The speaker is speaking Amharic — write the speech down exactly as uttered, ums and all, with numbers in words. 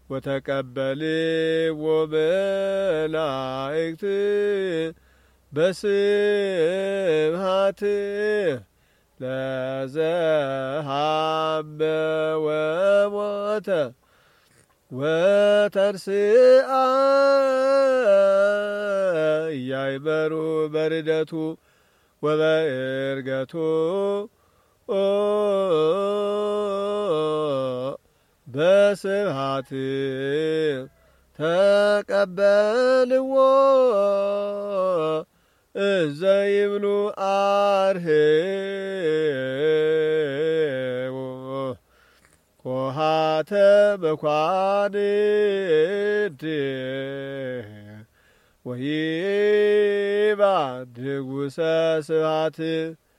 ወተቀበልዎ መላእክት በስብሐት ለዘሃበ ወሞተ ወተንሥአ ኢያእመሩ በርደቱ ወበዕርገቱ በስብሐት ተቀበልዎ እዘ ይብሉ አርኅዉ ኮሃተ መኳንንት ወይባ ንጉሠ ስብሐት